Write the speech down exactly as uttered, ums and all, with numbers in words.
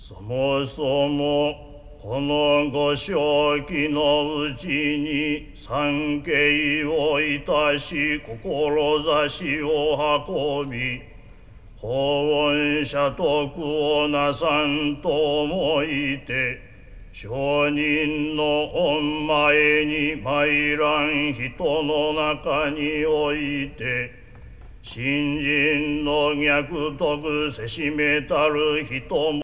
そもそもこのご正気のうちに参詣をいたし志を運び法恩社徳をなさんと思いて上人の御前に参らん人の中において信心の逆徳せしめたる人も